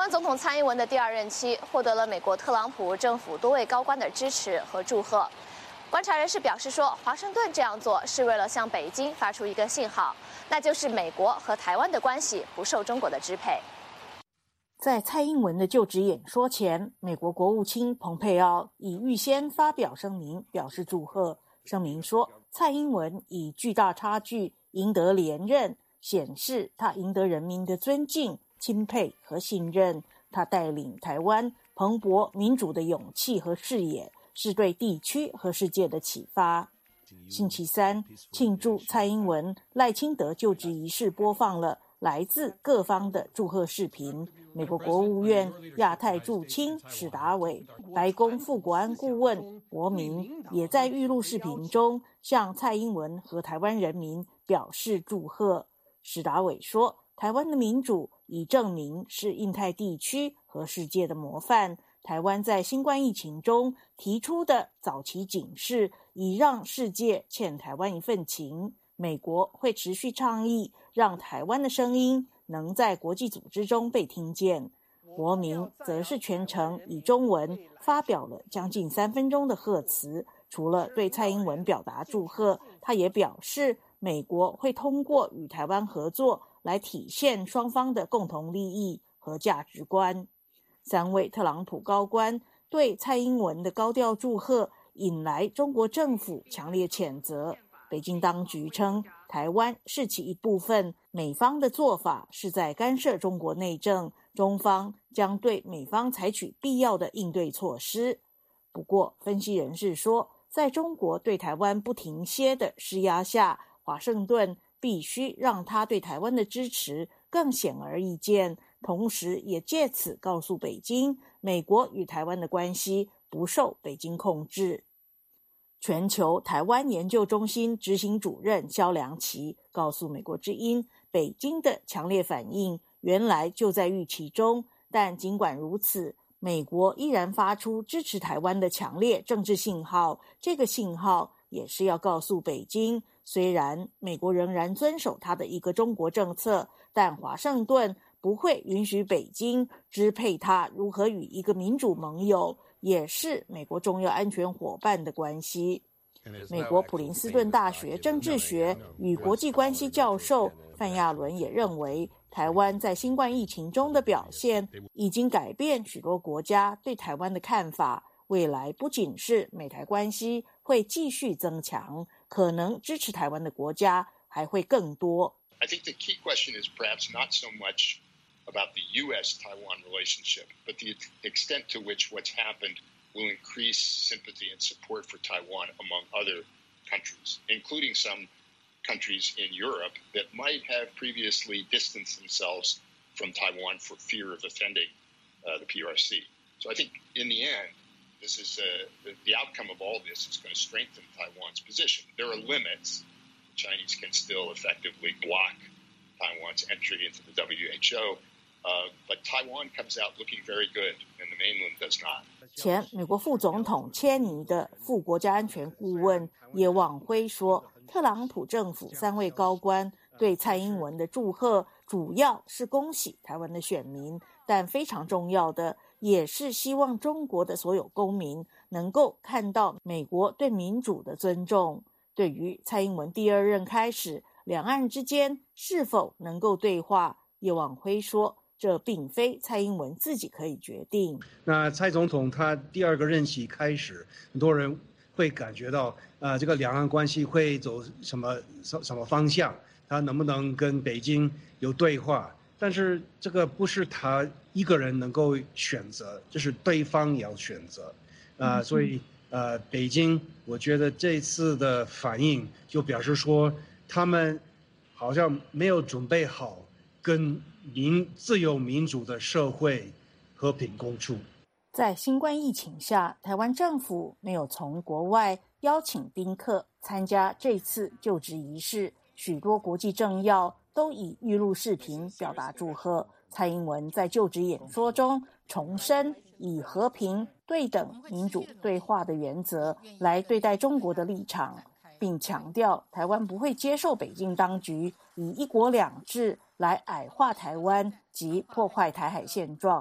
A: 湾总统蔡英文的第二任期获得了美国特朗普政府多位高官的支持和祝贺。观察人士表示说，华盛顿这样做是为了向北京发出一个信号，那就是美国和台湾的关系不受中国的支配。
K: 在蔡英文的就职演说前，美国国务卿蓬佩奥已预先发表声明表示祝贺。声明说，蔡英文以巨大差距赢得连任，显示他赢得人民的尊敬、钦佩和信任。他带领台湾蓬勃民主的勇气和视野，是对地区和世界的启发。星期三，庆祝蔡英文、赖清德就职仪式播放了来自各方的祝贺视频。美国国务院亚太驻青史达伟、白宫副国安顾问博明也在预录视频中向蔡英文和台湾人民表示祝贺。史达伟说，台湾的民主已证明是印太地区和世界的模范。台湾在新冠疫情中提出的早期警示，已让世界欠台湾一份情。美国会持续倡议，让台湾的声音能在国际组织中被听见。国民则是全程以中文发表了将近三分钟的贺词，除了对蔡英文表达祝贺，他也表示美国会通过与台湾合作来体现双方的共同利益和价值观。三位特朗普高官对蔡英文的高调祝贺引来中国政府强烈谴责。北京当局称，台湾是其一部分，美方的做法是在干涉中国内政，中方将对美方采取必要的应对措施。不过，分析人士说，在中国对台湾不停歇的施压下，华盛顿必须让他对台湾的支持更显而易见，同时也借此告诉北京，美国与台湾的关系不受北京控制。全球台湾研究中心执行主任萧良奇告诉美国之音，北京的强烈反应原来就在预期中，但尽管如此，美国依然发出支持台湾的强烈政治信号，这个信号也是要告诉北京，虽然美国仍然遵守它的一个中国政策，但华盛顿不会允许北京支配它如何与一个民主盟友，也是美国重要安全伙伴的关系。美国普林斯顿大学政治学与国际关系教授范亚伦也认为，台湾在新冠疫情中的表现已经改变许多国家对台湾的看法，未来不仅是美台关系会继续增强，可能支持台湾的国家还会更多。
L: I think the key question is perhaps not so much about the U S Taiwan relationship, but the extent to which what's happened will increase sympathy and support for Taiwan among other countries, including some countries in Europe that might have previously distanced themselves from Taiwan for fear of offending uh, the P R C. So I think in the end, this is uh, the, the outcome of all this is going to strengthen Taiwan's position. There are limits. The Chinese can still effectively block Taiwan's entry into the W H O, uh, but Taiwan comes out looking very good, and the mainland does not.
K: 前美国副总统切尼的副国家安全顾问叶望辉说，特朗普政府三位高官对蔡英文的祝贺主要是恭喜台湾的选民，但非常重要的也是希望中国的所有公民能够看到美国对民主的尊重。对于蔡英文第二任开始，两岸之间是否能够对话，叶望辉说，这并非蔡英文自己可以决定。
M: 那蔡总统他第二个任期开始，很多人会感觉到，呃，这个两岸关系会走什么什什么方向，他能不能跟北京有对话？但是这个不是他一个人能够选择，这是对方要选择，啊、呃，所以呃，北京我觉得这次的反应就表示说，他们好像没有准备好跟民自由民主的社会和平共处。
K: 在新冠疫情下，台湾政府没有从国外邀请宾客参加这次就职仪式，许多国际政要都以预录视频表达祝贺。蔡英文在就职演说中重申以和平、对等、民主对话的原则来对待中国的立场，并强调台湾不会接受北京当局以一国两制来矮化台湾及破坏台海现状。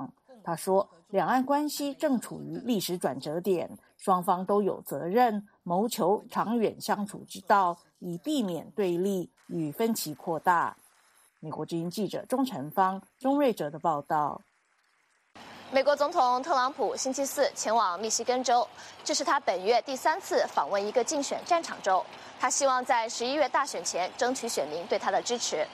K: 他说，两岸关系正处于历史转折点，双方都有责任谋求长远相处之道，以避免对立与分歧扩大。美国之音记者钟晨芳、钟瑞哲的报道。
A: 美国总统特朗普星期四前往密西根州，这是他本月第三次访问一个竞选战场州。他希望在十一月大选前争取选民对他的支持。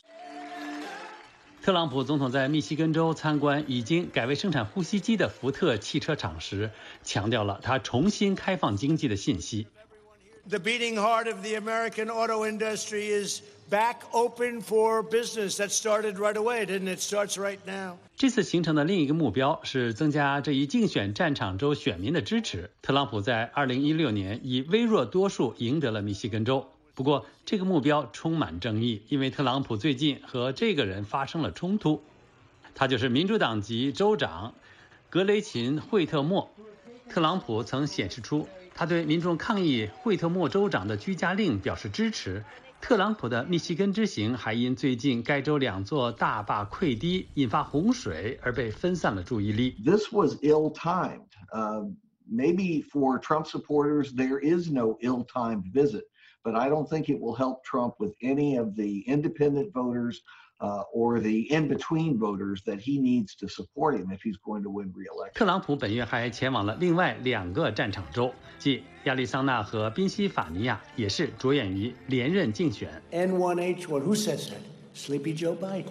D: 特朗普总统在密西根州参观已经改为生产呼吸机的福特汽车厂时，强调了他重新开放经济的信息。
N: The beating heart of the American auto industry is back open for business. That started right away, didn't it? Starts right now.
D: 这次行程的另一个目标是增加这一竞选战场州选民的支持。特朗普在二零一六年以微弱多数赢得了密西根州，不过这个目标充满争议，因为特朗普最近和这个人发生了冲突。他就是民主党籍州长格雷琴·惠特莫。特朗普曾显示出他对民众抗议惠特莫州长的居家令表示支持。特朗普的密西根之行还因最近该州两座大坝溃堤引发洪水而被分散了注意力。
O: This was ill-timed. Uh, maybe for Trump supporters there is no ill-timed visit, but I don't think it will help Trump with any of the independent voters Uh, or the in-between voters that he needs to support him if he's going to win re-election.
D: 特朗普本月还前往了另外两个战场州，即亚利桑那和宾夕法尼亚，也是着眼于连任竞选。
N: N one H one, who says that? Sleepy Joe Biden.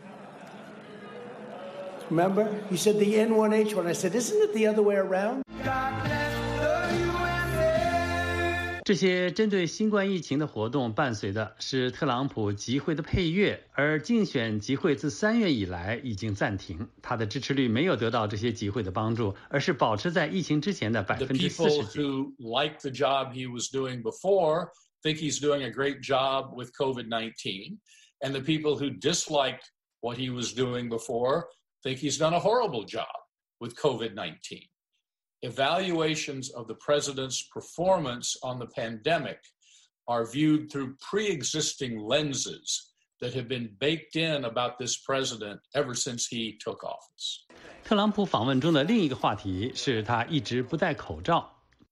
N: Remember, he said the N one H one. I said, isn't it the other way around?
D: 这些针对新冠疫情的活动伴随的是特朗普集会的配乐，而竞选集会自三月以来已经暂停，他的支持率没有得到这些集会的帮助，而是保持在疫情之前的百分之四十几。
P: The people who like the job he was doing before think he's doing a great job with COVID nineteen, and the people who disliked what he was doing before think he's done a horrible job with COVID nineteen. Evaluations of the president's performance on the pandemic are viewed through pre-existing lenses that have been baked in about this president ever since he took office.
D: 特朗普访问中的另一个话题是他一直不戴口罩。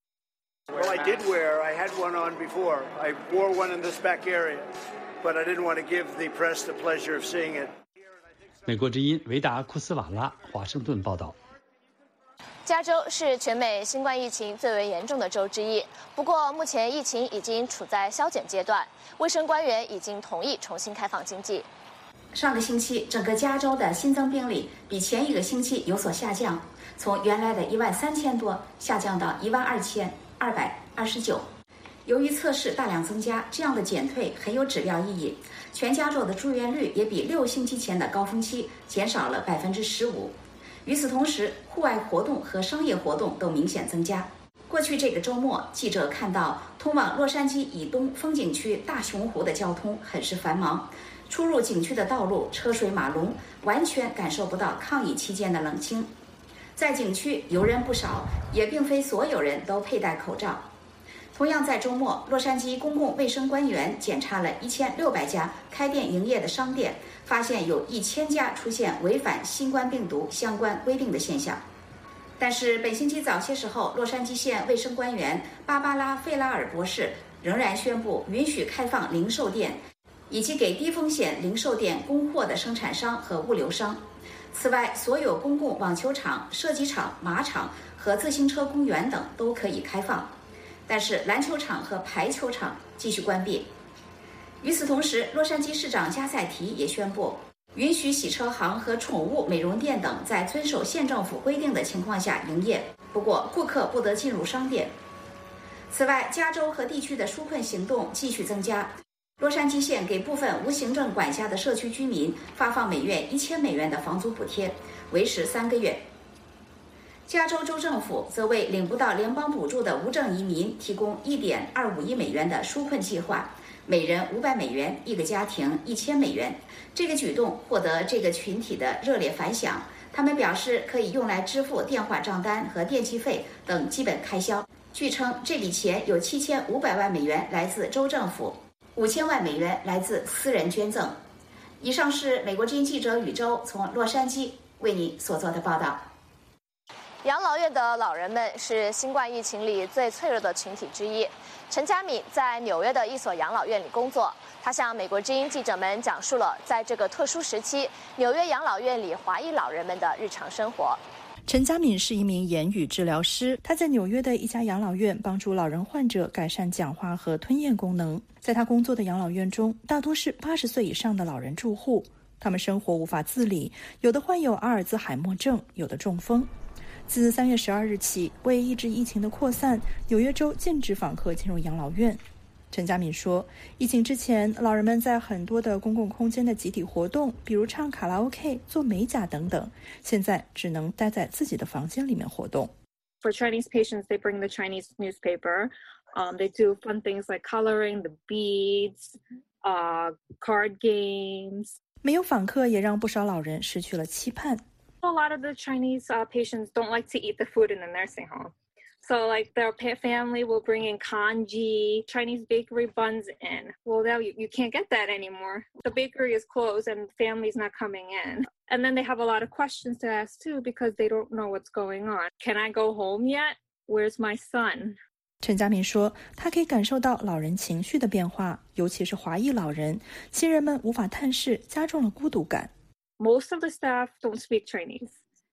N: Well, I did wear. I had one on before. I wore one in this back area, but I didn't want to give the press the pleasure of seeing it.
D: 美国之音维达库斯瓦拉，华盛顿报道。
A: 加州是全美新冠疫情最为严重的州之一，不过目前疫情已经处在消减阶段，卫生官员已经同意重新开放经济。
Q: 上个星期，整个加州的新增病例比前一个星期有所下降，从原来的一万三千多下降到一万二千二百二十九。由于测试大量增加，这样的减退很有指标意义。全加州的住院率也比六星期前的高峰期减少了百分之十五。 与此同时，户外活动和商业活动都明显增加。过去这个周末，记者看到通往洛杉矶以东风景区大熊湖的交通很是繁忙，出入景区的道路车水马龙，完全感受不到抗疫期间的冷清。在景区游人不少，也并非所有人都佩戴口罩。同样在周末，洛杉矶公共卫生官员检查了一千六百家开店营业的商店，发现有一千家出现违反新冠病毒相关规定的现象。但是本星期早些时候，洛杉矶县卫生官员芭芭拉·费拉尔博士仍然宣布允许开放零售店，以及给低风险零售店供货的生产商和物流商。此外，所有公共网球场、射击场、马场和自行车公园等都可以开放。 但是篮球场和排球场继续关闭。与此同时，洛杉矶市长加塞提也宣布，允许洗车行和宠物美容店等在遵守县政府规定的情况下营业，不过顾客不得进入商店。此外，加州和地区的纾困行动继续增加。洛杉矶县给部分无行政管辖的社区居民发放每月一千美元的房租补贴，为时三个月。 加州州政府则为领不到联邦补助的无证移民提供 一点二五亿美元的纾困计划，每人五百美元，一个家庭一千美元。这个举动获得这个群体的热烈反响，他们表示可以用来支付电话账单和电气费等基本开销。据称，这笔钱有七千五百万美元来自州政府，五千万美元来自私人捐赠。以上是美国之音记者宇宙从洛杉矶为你所做的报道。
A: 养老院的老人们是新冠疫情里最脆弱的群体之一。陈佳敏在纽约的一所养老院里工作，她向美国之音记者们讲述了在这个特殊时期纽约养老院里华裔老人们的日常生活。
B: 陈佳敏是一名言语治疗师，她在纽约的一家养老院帮助老人患者改善讲话和吞咽功能。在她工作的养老院中，大多是八十岁以上的老人住户，他们生活无法自理，有的患有阿尔兹海默症，有的中风。自三月十二日起，为抑制疫情的扩散，纽约州禁止访客进入养老院。陈佳敏说，疫情之前，老人们在很多的公共空间的集体活动，比如唱卡拉 OK、做美甲等等，现在只能待在自己的房间里面活动。
R: For Chinese patients, they bring the Chinese newspaper. Um, they do fun things like coloring, the beads, uh, card games.
B: 没有访客也让不少老人失去了期盼。
R: A lot of the Chinese uh, patients don't like to eat the food in the nursing home. So like their family will bring in congee, Chinese bakery buns in. Well, now you, you can't get that anymore. The bakery is closed and the family's not coming in. And then they have a lot of questions to ask too because they don't know what's going on. Can I go home yet? Where's my son?
B: 陈佳敏说，他可以感受到老人情绪的变化，尤其是华裔老人，亲人们无法探视，加重了孤独感。
R: Most of the staff don't speak Chinese.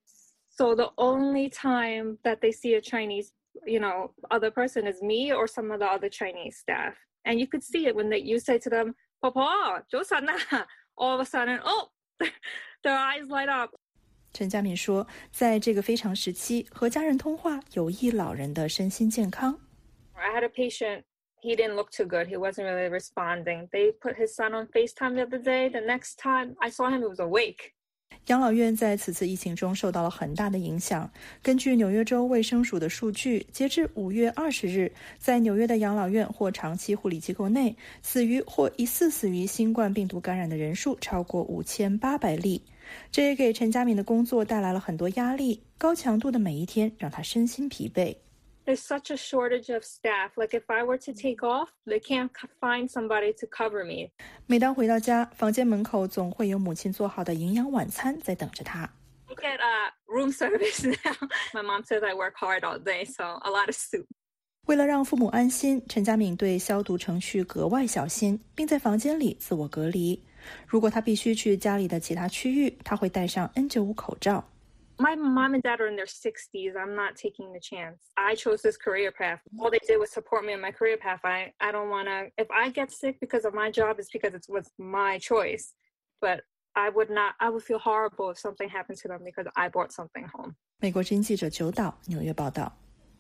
R: So the only time that they see a Chinese, you know, other person is me or some of the other Chinese staff. And you could see it when they, you say to them, Papa, 早晨啊, all of a sudden, oh, their eyes light up.
B: 陈佳敏说，在这个非常时期，和家人通话有益老人的身心健康。
R: I had a patient, he didn't look too good. He wasn't really responding. They put his son on FaceTime the other day. The next time I saw him, he was awake.
B: 养老院在此次疫情中受到了很大的影响。根据纽约州卫生署的数据，截至五月二十日，在纽约的养老院或长期护理机构内，死于或疑似死于新冠病毒感染的人数超过五千八百例。这也给陈佳敏的工作带来了很多压力，高强度的每一天让她身心疲惫。
R: There's such a shortage of staff. Like if I were to take off, they can't find somebody to cover me.
B: 每当回到家，房间门口总会有母亲做好的营养晚餐在等着她。
R: I get uh, room service now. My mom says I work hard all day, so a lot of soup.
B: 为了让父母安心，陈佳敏对消毒程序格外小心，并在房间里自我隔离。如果她必须去家里的其他区域，她会戴上 N 九十五 口罩。
R: My mom and dad are in their sixties. I'm not taking the chance. I chose this career path. All they did was support me in my career path. I, I don't want to... If I get sick because of my job, it's because it was my choice. But I would not... I would feel horrible if something happened to them because I brought something home.
B: 美国之音记者九岛纽约报道。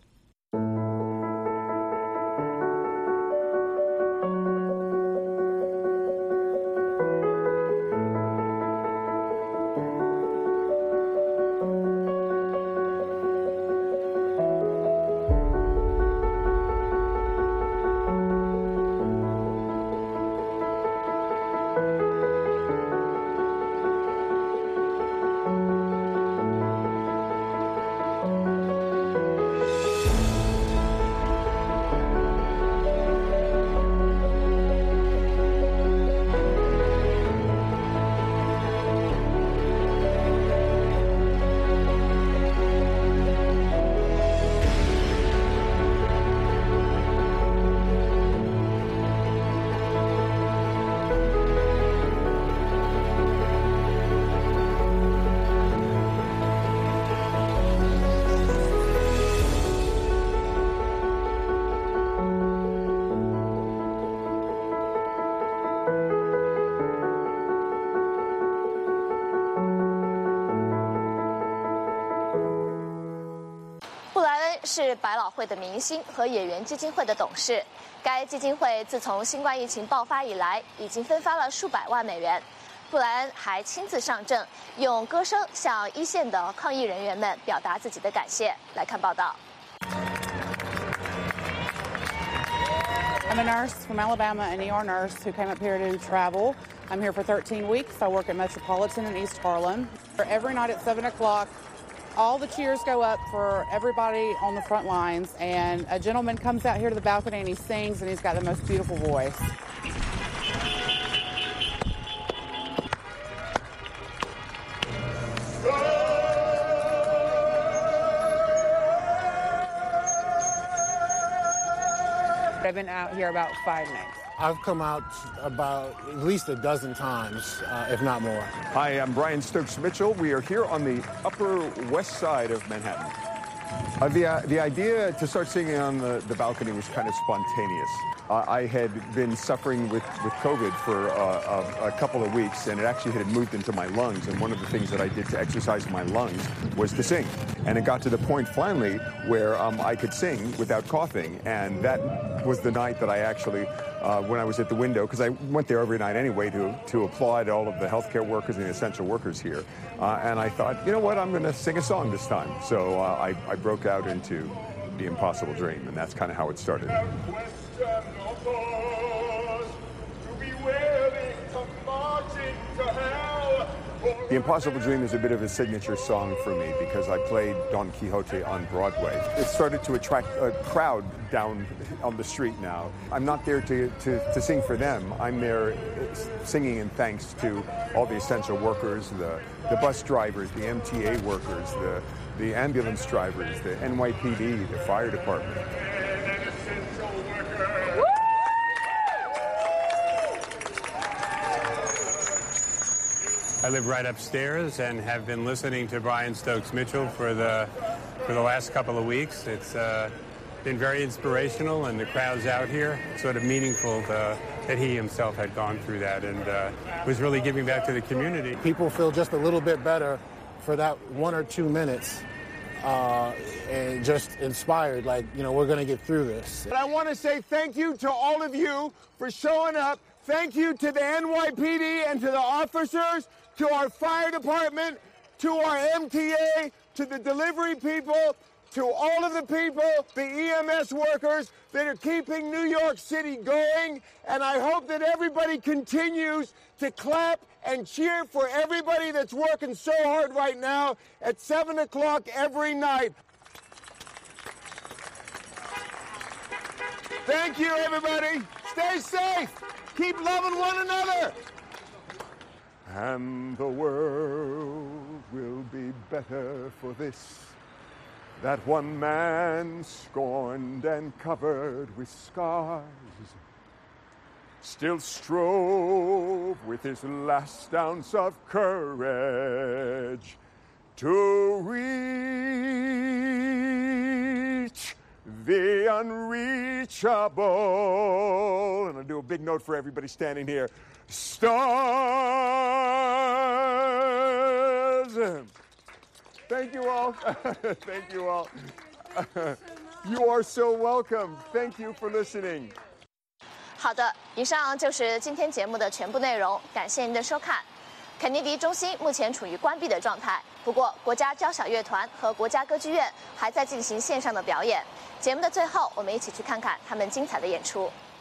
A: 是百老汇的明星和演员基金会的董事。该基金会自从新冠疫情爆发以来，已经分发了数百万美元。布莱恩还亲自上阵，用歌声向一线的抗疫人员们表达自己的感谢。来看报道。
S: I'm a nurse from Alabama, an E R nurse who came up here to travel. I'm here for thirteen weeks. I work at Metropolitan in East Harlem. Every night at seven o'clock, all the cheers go up for everybody on the front lines, and a gentleman comes out here to the balcony and he sings, and he's got the most beautiful voice.
N: Oh!
T: I've been out here about five nights.
U: I've come out about at least a dozen times, uh, if not more.
V: Hi, I'm Brian Stokes Mitchell. We are here on the Upper West Side of Manhattan. Uh, the, uh, the idea to start singing on the, the balcony was kind of spontaneous. Uh, I had been suffering with, with COVID for uh, a, a couple of weeks, and it actually had moved into my lungs. And one of the things that I did to exercise my lungs was to sing. And it got to the point finally where um, I could sing without coughing. And that was the night that I actually, uh, when I was at the window, because I went there every night anyway to, to applaud all of the healthcare workers and the essential workers here. Uh, and I thought, you know what, I'm going to sing a song this time. So uh, I, I broke out into The Impossible Dream, and that's kind of how it started. The Impossible Dream is a bit of a signature song for me because I played Don Quixote on Broadway. It started to attract a crowd down on the street now. I'm not there to, to, to sing for them. I'm there singing in thanks to all the essential workers, the, the bus drivers, the M T A workers, the, the ambulance drivers, the N Y P D, the fire department.
W: I live right upstairs and have been listening to Brian Stokes Mitchell for the for the last couple of weeks. It's uh, been very inspirational, and the crowds out here, sort of meaningful to, that he himself had gone through that and uh, was really giving back to the community.
U: People feel just a little bit better for that one or two minutes uh, and just inspired, like, you know, we're going to get through this.
V: But I want to say thank you to all of you for showing up. Thank you to the N Y P D and to the officers, to our fire department, to our M T A, to the delivery people, to all of the people, the E M S workers that are keeping New York City going. And I hope that everybody continues to clap and cheer for everybody that's working so hard right now at seven o'clock every night. Thank you, everybody. Stay safe. Keep loving one another. And the world will be better for this, that one man scorned and covered with scars still strove with his last ounce of courage to reach the unreachable. And I'll do a big note for everybody standing here. Stars. Thank you all. Thank you all. You are so welcome. Thank you for listening.
A: 好的，以上就是今天节目的全部内容，感谢您的收看。肯尼迪中心目前处于关闭的状态，不过国家交响乐团和国家歌剧院还在进行线上的表演。节目的最后，我们一起去看看他们精彩的演出。